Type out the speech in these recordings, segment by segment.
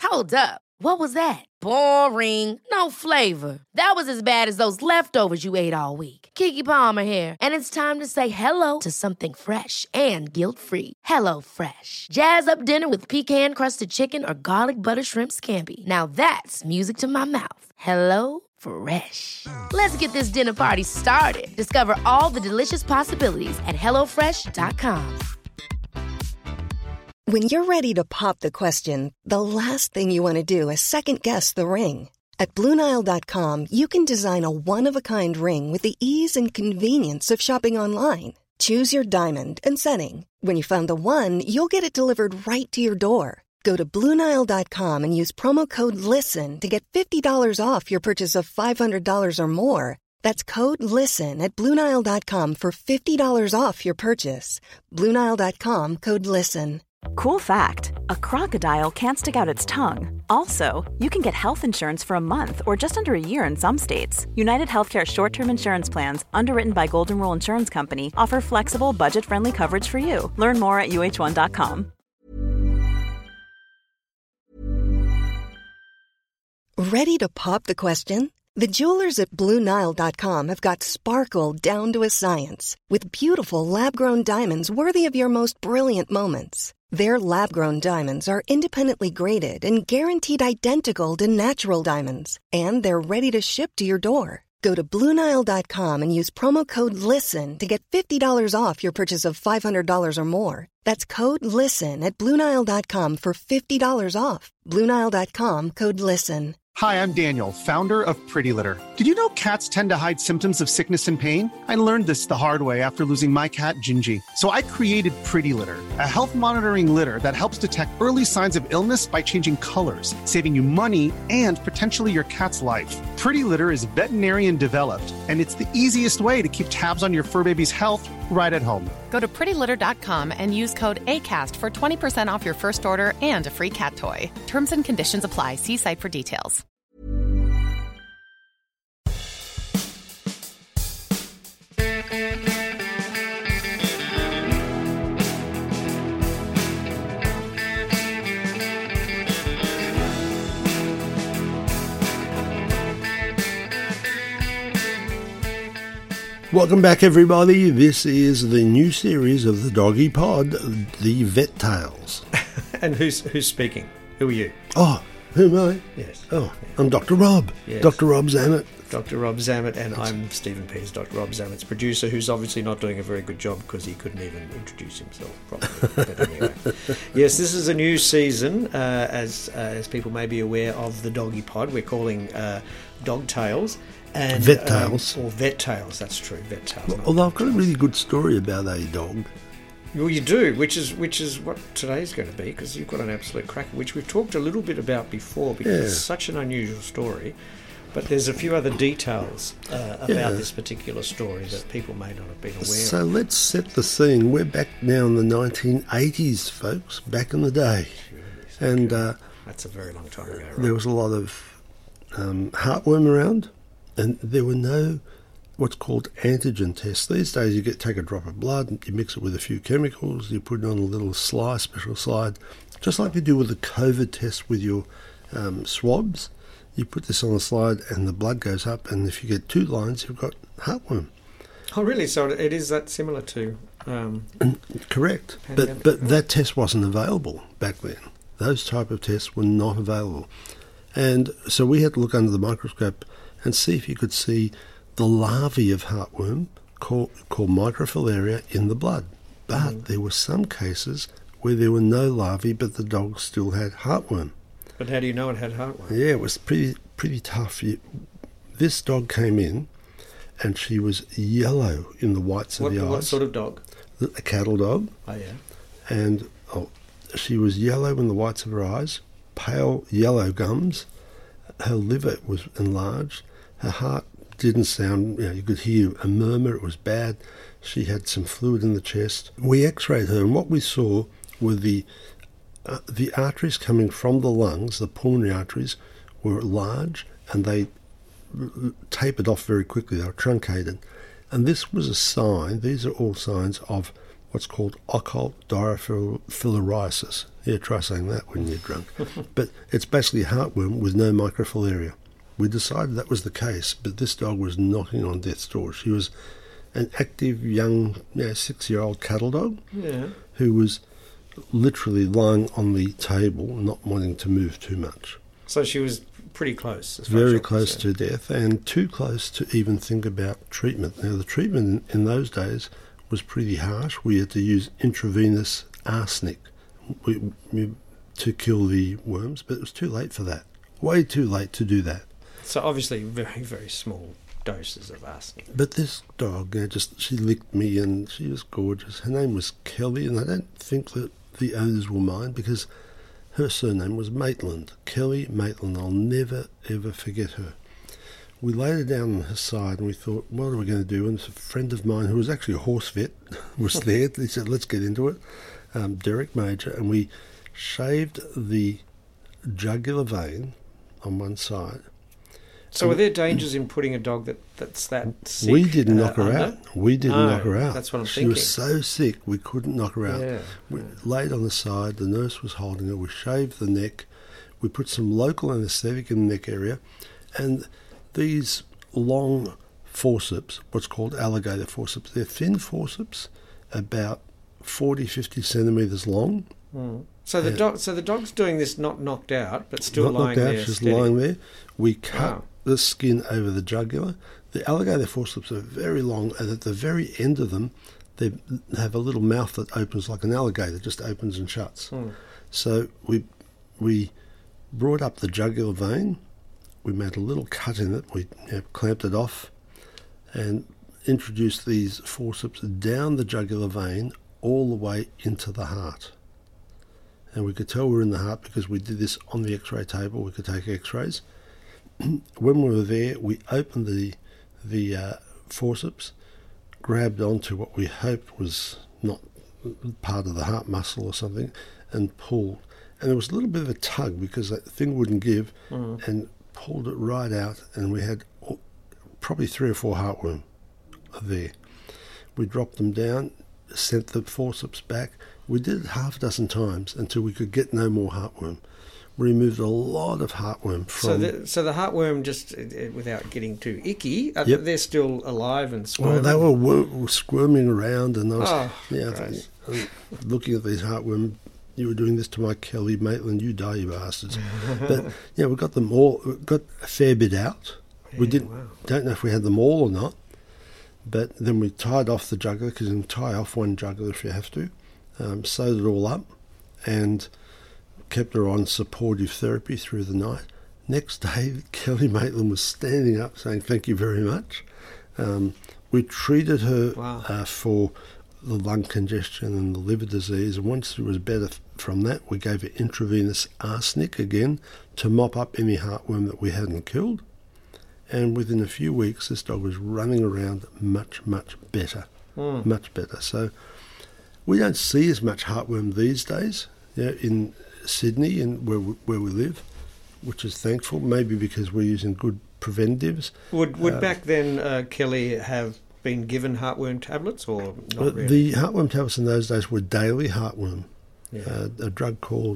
Hold up. What was that? Boring. No flavor. That was as bad as those leftovers you ate all week. Keke Palmer here, and it's time to say hello to something fresh and guilt-free. Hello Fresh. Jazz up dinner with pecan-crusted chicken or garlic butter shrimp scampi. Now that's music to my mouth. Hello Fresh. Let's get this dinner party started. Discover all the delicious possibilities at hellofresh.com. When you're ready to pop the question, the last thing you want to do is second-guess the ring. At BlueNile.com, you can design a one-of-a-kind ring with the ease and convenience of shopping online. Choose your diamond and setting. When you find the one, you'll get it delivered right to your door. Go to BlueNile.com and use promo code LISTEN to get $50 off your purchase of $500 or more. That's code LISTEN at BlueNile.com for $50 off your purchase. BlueNile.com, code LISTEN. Cool fact, a crocodile can't stick out its tongue. Also, you can get health insurance for a month or just under a year in some states. United Healthcare short-term insurance plans, underwritten by Golden Rule Insurance Company, offer flexible, budget-friendly coverage for you. Learn more at uh1.com. Ready to pop the question? The jewelers at BlueNile.com have got sparkle down to a science with beautiful lab-grown diamonds worthy of your most brilliant moments. Their lab-grown diamonds are independently graded and guaranteed identical to natural diamonds, and they're ready to ship to your door. Go to BlueNile.com and use promo code LISTEN to get $50 off your purchase of $500 or more. That's code LISTEN at BlueNile.com for $50 off. BlueNile.com, code LISTEN. Hi, I'm Daniel, founder of Pretty Litter. Did you know cats tend to hide symptoms of sickness and pain? I learned this the hard way after losing my cat, Gingy. So I created Pretty Litter, a health monitoring litter that helps detect early signs of illness by changing colors, saving you money and potentially your cat's life. Pretty Litter is veterinarian developed, and it's the easiest way to keep tabs on your fur baby's health right at home. Go to prettylitter.com and use code ACAST for 20% off your first order and a free cat toy. Terms and conditions apply. See site for details. Welcome back, everybody. This is the new series of the Doggy Pod, the Vet Tales. And who's speaking? Who are you? Oh, who am I? Yes. Oh, I'm Dr. Rob. Yes. Dr. Rob Zammit. Dr. Rob Zammit, and I'm Stephen Pease, Dr. Rob Zammit's producer, who's obviously not doing a very good job because he couldn't even introduce himself properly. But anyway, yes, this is a new season, as people may be aware of the Doggy Pod. We're calling Dog Tales. And, Vet Tales. Or Vet Tales, that's true, Vet Tales. Well, although I've got a really good story about a dog. Well, you do, which is what today's going to be, because you've got an absolute cracker, which we've talked a little bit about before, because it's such an unusual story. But there's a few other details about this particular story that people may not have been aware of. So let's set the scene. We're back now in the 1980s, folks, back in the day. And that's a very long time ago, right? There was a lot of heartworm around, and there were no what's called antigen tests. These days you take a drop of blood, you mix it with a few chemicals, you put it on a little slide, special slide, just like you do with the COVID test with your swabs. You put this on a slide and the blood goes up, and if you get 2 lines, you've got heartworm. Oh, really? So it is that similar to... Correct. But that test wasn't available back then. Those type of tests were not available. And so we had to look under the microscope and see if you could see the larvae of heartworm called microfilaria in the blood. But there were some cases where there were no larvae, but the dog still had heartworm. But how do you know it had heartworm? Yeah, it was pretty tough. This dog came in, and she was yellow in the whites of the eyes. What sort of dog? A cattle dog. Oh, yeah. And she was yellow in the whites of her eyes, pale yellow gums. Her liver was enlarged. Her heart didn't sound, you could hear a murmur. It was bad. She had some fluid in the chest. We x-rayed her, and what we saw were the arteries coming from the lungs, the pulmonary arteries, were large, and they tapered off very quickly. They were truncated. And this was a sign, these are all signs of what's called occult diaphyllariasis. Yeah, try saying that when you're drunk. But it's basically heartworm with no microfilaria. We decided that was the case, but this dog was knocking on death's door. She was an active young 6-year-old cattle dog who was literally lying on the table, not wanting to move too much. So she was pretty close. Very close to death, and too close to even think about treatment. Now, the treatment in those days was pretty harsh. We had to use intravenous arsenic to kill the worms, but it was too late for that. Way too late to do that. So obviously very, very small doses of arsenic. But this dog, she licked me and she was gorgeous. Her name was Kelly, and I don't think that the owners will mind because her surname was Maitland. Kelly Maitland. I'll never, ever forget her. We laid her down on her side and we thought, what are we going to do? And a friend of mine who was actually a horse vet was there. He said, let's get into it. Derek Major, and we shaved the jugular vein on one side. So were there dangers in putting a dog that's that sick? We didn't knock her out. We didn't knock her out. That's what I'm She thinking. was so sick we couldn't knock her out. Yeah. We laid on the side, the nurse was holding her, we shaved the neck, we put some local anaesthetic in the neck area, and these long forceps, what's called alligator forceps, they're thin forceps, about 40, 50 centimetres long. Mm. So the dog's doing this not knocked out, but still not lying knocked out, there. She's Steady. lying there. We cut the skin over the jugular. The alligator forceps are very long, and at the very end of them, they have a little mouth that opens like an alligator, just opens and shuts. Mm. So we brought up the jugular vein. We made a little cut in it. We clamped it off, and introduced these forceps down the jugular vein all the way into the heart. And we could tell we were in the heart because we did this on the x-ray table. We could take x-rays. When we were there, we opened the forceps, grabbed onto what we hoped was not part of the heart muscle or something, and pulled. And there was a little bit of a tug because that thing wouldn't give, and pulled it right out, and we had probably 3 or 4 heartworm there. We dropped them down, sent the forceps back. We did it half a dozen times until we could get no more heartworm. We removed a lot of heartworm from... So the heartworm, just without getting too icky, they're still alive and squirming? Well, they were squirming around, and I was looking at these heartworm. You were doing this to my Kelly Maitland, you die, you bastards. But we got them all, got a fair bit out. We don't know if we had them all or not, but then we tied off the jugular, because you can tie off one jugular if you have to, sewed it all up, and kept her on supportive therapy through the night. Next day, Kelly Maitland was standing up saying, thank you very much. We treated her for the lung congestion and the liver disease, and once she was better from that, we gave her intravenous arsenic again to mop up any heartworm that we hadn't killed. And within a few weeks, this dog was running around much, much better. Much better. So we don't see as much heartworm these days in Sydney and where we live, which is thankful, maybe because we're using good preventives. Would back then Kelly have been given heartworm tablets or not really? The heartworm tablets in those days were daily heartworm. A drug called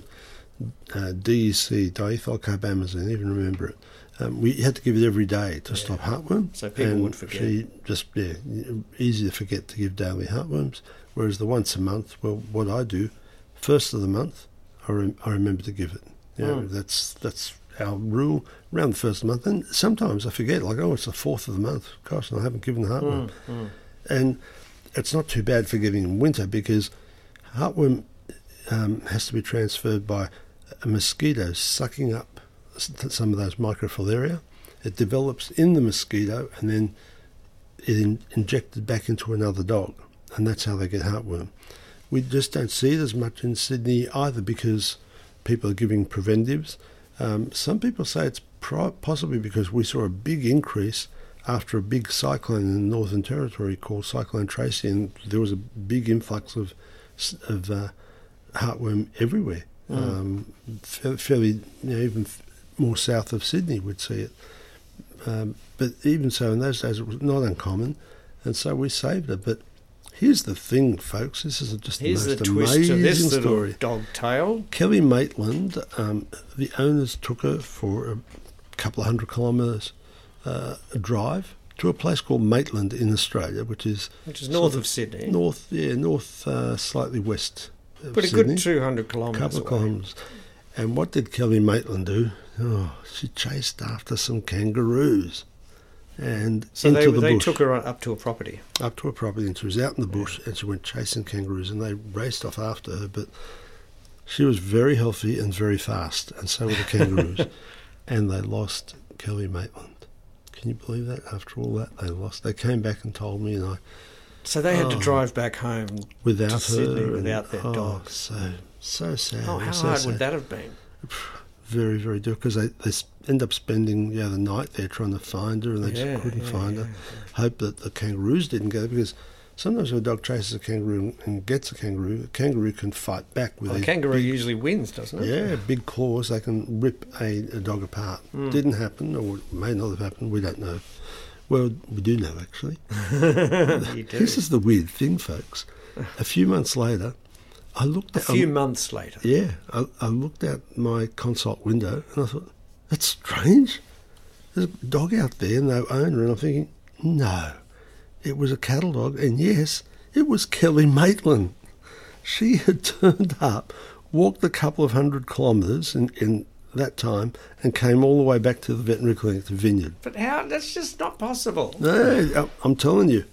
DEC, diethylcarbamazine, even remember it. We had to give it every day to stop heartworm. So people would forget. She just, easy to forget to give daily heartworms. Whereas the once a month, well, what I do, first of the month, I remember to give it. That's our rule around the first of the month. And sometimes I forget, it's the 4th of the month. Gosh, I haven't given the heartworm. And it's not too bad for giving in winter because heartworm has to be transferred by a mosquito sucking up some of those microfilaria. It develops in the mosquito and then it injected back into another dog, and that's how they get heartworm. We just don't see it as much in Sydney either because people are giving preventives. Some people say it's possibly because we saw a big increase after a big cyclone in the Northern Territory called Cyclone Tracy, and there was a big influx of heartworm everywhere. Fairly, even more south of Sydney would see it. But even so, in those days it was not uncommon, and so we saved it. But Here's the thing, folks. This is just Here's the the most twist to amazing this little story. dog tale. Kelly Maitland, the owners took her for a couple of 100 kilometres a drive to a place called Maitland in Australia, which is North of Sydney. North, slightly west of But a Sydney. good 200 kilometres Couple of away. kilometres. And what did Kelly Maitland do? Oh, she chased after some kangaroos and So into the they bush. took her up to a property. Up to a property, and she was out in the bush, and she went chasing kangaroos, and they raced off after her. But she was very healthy and very fast, and so were the kangaroos. And they lost Kelly Maitland. Can you believe that? After all that, they lost. They came back and told me, and I So they had to drive back home without to her, Sydney and, without their dog. So sad. Oh, how so hard sad. would that have been? Very, very difficult, because they end up spending the night there trying to find her, and they just couldn't find her. Hope that the kangaroos didn't get her, because sometimes when a dog chases a kangaroo and gets a kangaroo can fight back with Well, a their kangaroo big, usually wins, doesn't it? yeah, big claws. They can rip a dog apart. Didn't happen, or it may not have happened. We don't know. Well, we do know, actually. You do. This is the weird thing, folks. A few months later, I looked A at few months later. Yeah, I looked out my consult window and I thought, that's strange. There's a dog out there, no owner, and I'm thinking, no, it was a cattle dog, and yes, it was Kelly Maitland. She had turned up, walked a couple of 100 kilometres in that time, and came all the way back to the veterinary clinic to Vineyard. But how? That's just not possible. No, I'm telling you,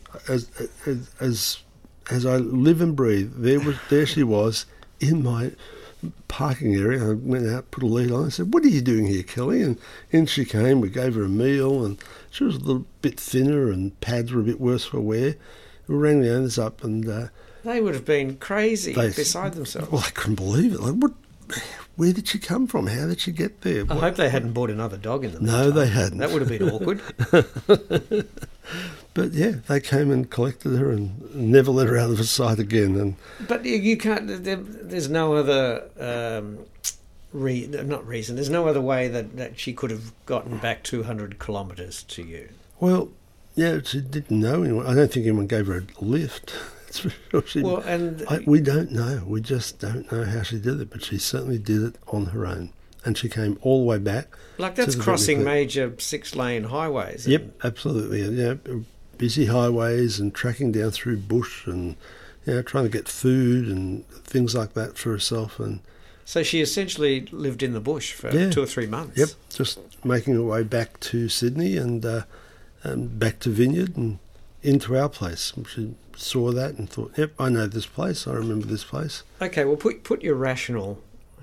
as I live and breathe, there she was in my parking area. I went out, put a lead on, and said, "What are you doing here, Kelly?" And in she came. We gave her a meal, and she was a little bit thinner, and pads were a bit worse for wear. We rang the owners up, and They would have been crazy, they beside themselves. Well, I couldn't believe it. Like, what? Where did she come from? How did she get there? I hope they hadn't bought another dog in the meantime. No, they hadn't. That would have been awkward. But yeah, they came and collected her and never let her out of sight again. And But you can't. There's no other not reason. There's no other way that she could have gotten back 200 kilometres to you. well, yeah, she didn't know anyone. I don't think anyone gave her a lift. That's for sure. Well, and We don't know. We just don't know how she did it, but she certainly did it on her own. And she came all the way back. like to that's the crossing veterinary major 6-lane highways. clinic. Yep, absolutely. Yeah, busy highways and tracking down through bush and trying to get food and things like that for herself. And So she essentially lived in the bush for Yeah. 2 or 3 months. yep, just making her way back to Sydney and back to Vineyard and into our place. She saw that and thought, "Yep, I know this place. I remember this place." Okay, well, put your rational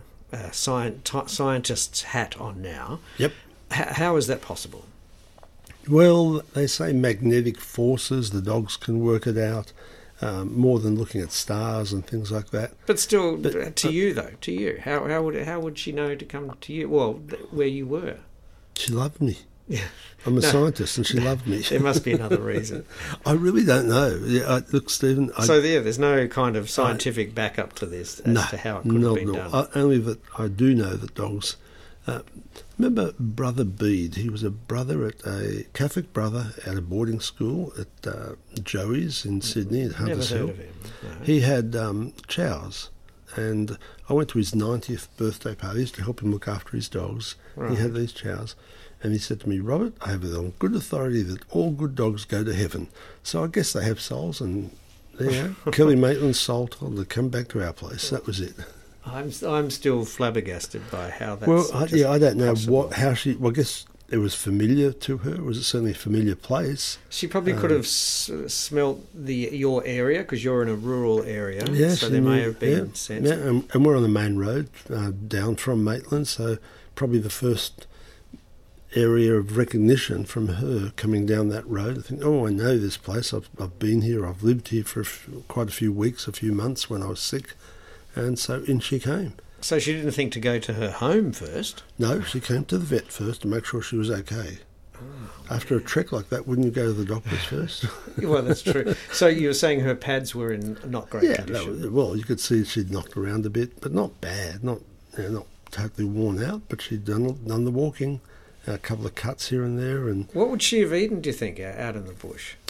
scientist's hat on now. Yep. How is that possible? Well, they say magnetic forces. The dogs can work it out more than looking at stars and things like that. But still, to you though, to you, how would she know to come to you? Well, where you were. She loved me. Yeah. I'm a scientist, and she loved me. There must be another reason. I really don't know. Yeah, look, Stephen. So there's no kind of scientific backup to this as to how it could have been done. Only that I do know that dogs. Remember Brother Bede? He was a Catholic brother at a boarding school at Joey's in Sydney at Hunters Never Hill. heard of him. No. He had chows, and I went to his 90th birthday parties to help him look after his dogs. Right. He had these chows, and he said to me, "Robert, I have it on good authority that all good dogs go to heaven. So I guess they have souls." And Kelly Maitland's soul told her to come back to our place. That was it. I'm still flabbergasted by how that's. Well, I don't know possible. how she. Well, I guess it was familiar to her. It was certainly a familiar place. She probably could have smelt your area because you're in a rural area. Yeah, so she there may knew- have been sense. Yeah, and we're on the main road down from Maitland, so probably the first area of recognition from her coming down that road. I think, oh, I know this place. I've been here. I've lived here for quite a few weeks, a few months when I was sick, and so in she came. So she didn't think to go to her home first. No, she came to the vet first to make sure she was okay. After a trek like that, wouldn't you go to the doctors first? Well, that's true. So you were saying her pads were in not great condition. well, you could see she'd knocked around a bit, but not bad, not totally worn out, but she'd done the walking, a couple of cuts here and there, and What would she have eaten, do you think, out in the bush?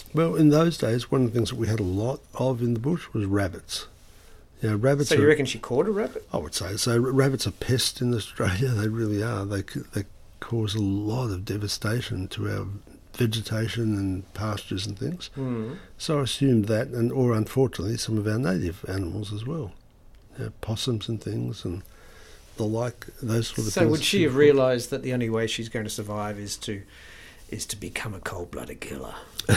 Well, in those days, one of the things that we had a lot of in the bush was rabbits. You know, rabbits. So you reckon she caught a rabbit? I would say so. Rabbits are pests in Australia. They really are. They cause a lot of devastation to our vegetation and pastures and things. Mm. So I assumed that, or unfortunately, some of our native animals as well. You know, possums and things and the like, those sort of things. So would she have realised that the only way she's going to survive is to become a cold-blooded killer?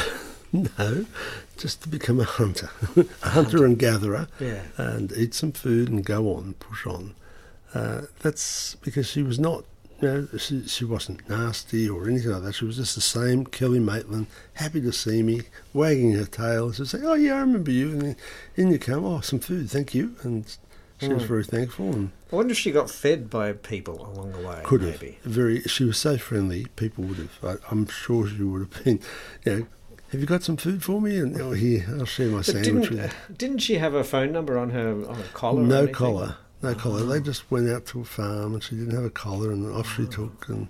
No, just to become a hunter. A hunter and gatherer. Yeah. And eat some food and go on, push on. That's because she was not, you know, she wasn't nasty or anything like that. She was just the same Kelly Maitland, happy to see me, wagging her tail. She'd say, "Oh yeah, I remember you." And then in you come, "Oh, some food, thank you." And she was very thankful. And I wonder if she got fed by people along the way. Could maybe. have. She was so friendly, people would have. I'm sure she would have been, you know, "Have you got some food for me?" And here, I'll share my sandwich with you. Didn't she have a phone number on her collar? No collar. No collar. They just went out to a farm and she didn't have a collar and off she took. And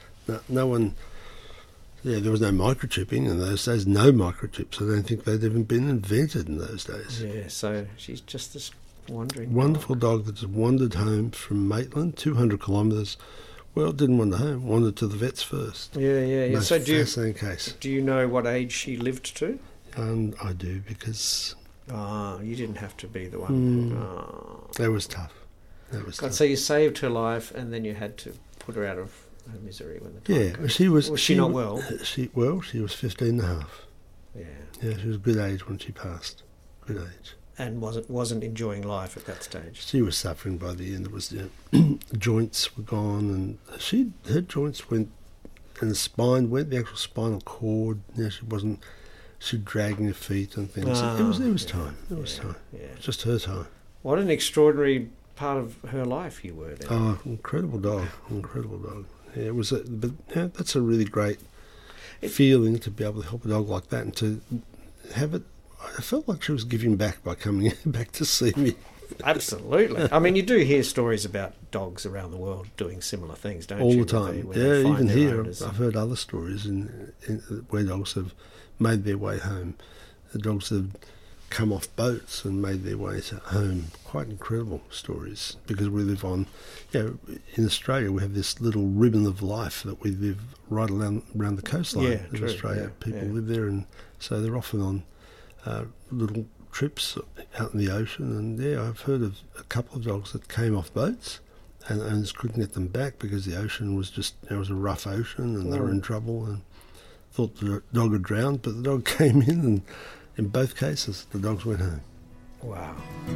no one... Yeah, there was no microchipping in those days. No microchips. I don't think they'd even been invented in those days. Yeah, so she's just this wandering wonderful dog that just wandered home from Maitland, 200 kilometres. Well, didn't wander home. Wandered to the vets first. Yeah. Most so fascinating case. Do you know what age she lived to? And I do, because... you didn't have to be the one. That was tough. God, so you saved her life, and then you had to put her out of her misery when the time came. She was... Was she not well? She was 15 and a half. Yeah. Yeah, she was a good age when she passed. Good age. And wasn't enjoying life at that stage. She was suffering by the end. It was joints were gone, and her joints went, and the spine went, the actual spinal cord. You know, she wasn't. She dragging her feet and things. It was time. It was time. Yeah. It was just her time. What an extraordinary part of her life you were then. Oh, incredible dog. Yeah, it was. But yeah, that's a really great feeling to be able to help a dog like that and to have it. I felt like she was giving back by coming back to see me. Absolutely. I mean, you do hear stories about dogs around the world doing similar things, don't you? All the time. Yeah, even here. I've heard other stories where dogs have made their way home. The dogs have come off boats and made their way home. Quite incredible stories, because we live on, you know, in Australia we have this little ribbon of life that we live right around the coastline of Australia. People live there, and so they're often on little trips out in the ocean, and I've heard of a couple of dogs that came off boats and owners couldn't get them back because the ocean was just, it was a rough ocean and they were in trouble and thought the dog had drowned, but the dog came in, and in both cases the dogs went home. Wow.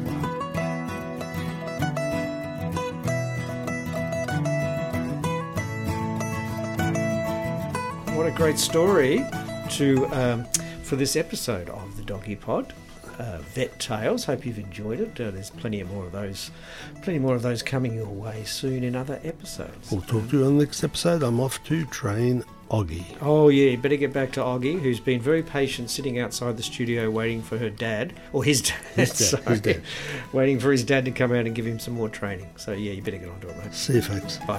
What a great story for this episode of the Doggy Pod, Vet Tales. Hope you've enjoyed it. There's plenty more of those coming your way soon in other episodes. We'll talk to you on the next episode. I'm off to train Oggie. Oh yeah, you better get back to Oggie, who's been very patient sitting outside the studio waiting for her dad, or his dad, waiting for his dad to come out and give him some more training. So yeah, you better get onto it, mate. See you, folks. Bye.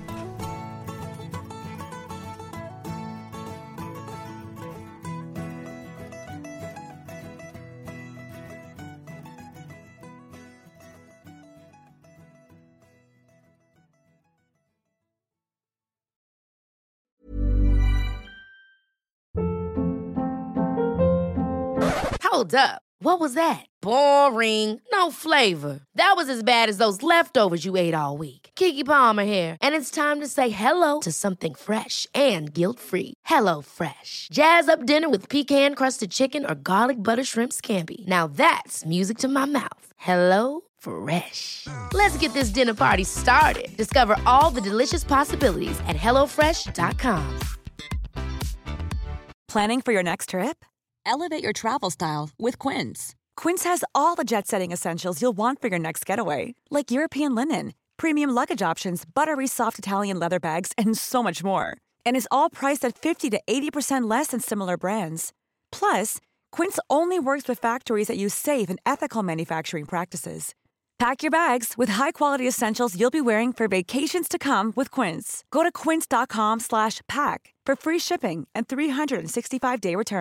Hold up. What was that? Boring. No flavor. That was as bad as those leftovers you ate all week. Keke Palmer here, and it's time to say hello to something fresh and guilt-free. Hello Fresh. Jazz up dinner with pecan-crusted chicken or garlic butter shrimp scampi. Now that's music to my mouth. Hello Fresh. Let's get this dinner party started. Discover all the delicious possibilities at HelloFresh.com. Planning for your next trip? Elevate your travel style with Quince. Quince has all the jet-setting essentials you'll want for your next getaway, like European linen, premium luggage options, buttery soft Italian leather bags, and so much more. And is all priced at 50 to 80% less than similar brands. Plus, Quince only works with factories that use safe and ethical manufacturing practices. Pack your bags with high-quality essentials you'll be wearing for vacations to come with Quince. Go to quince.com/pack for free shipping and 365-day returns.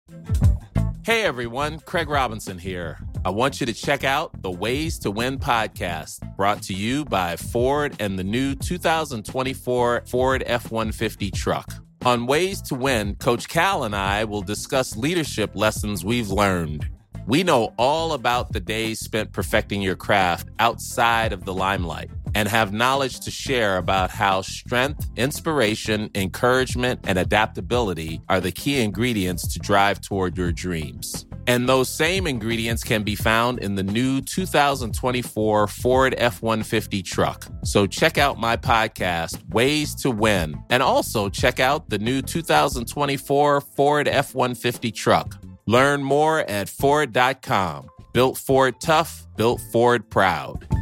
Hey everyone, Craig Robinson here. I want you to check out the Ways to Win podcast, brought to you by Ford and the new 2024 Ford F-150 truck. On Ways to Win, Coach Cal and I will discuss leadership lessons we've learned. We know all about the days spent perfecting your craft outside of the limelight and have knowledge to share about how strength, inspiration, encouragement, and adaptability are the key ingredients to drive toward your dreams. And those same ingredients can be found in the new 2024 Ford F-150 truck. So check out my podcast, Ways to Win, and also check out the new 2024 Ford F-150 truck. Learn more at Ford.com. Built Ford tough, built Ford proud.